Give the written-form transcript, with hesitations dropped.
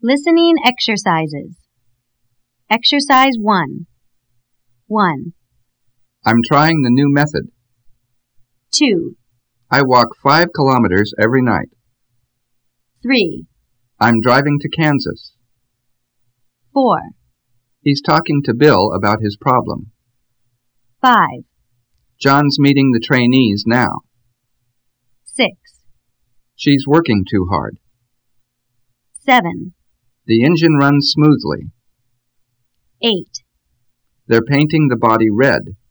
Listening exercises. Exercise 1. 1, I'm trying the new method. 2, I walk 5 kilometers every night. 3, I'm driving to Kansas. 4, He's talking to Bill about his problem. 5, John's meeting the trainees now. 6, She's working too hard. 7, The engine runs smoothly. 8, They're painting the body red.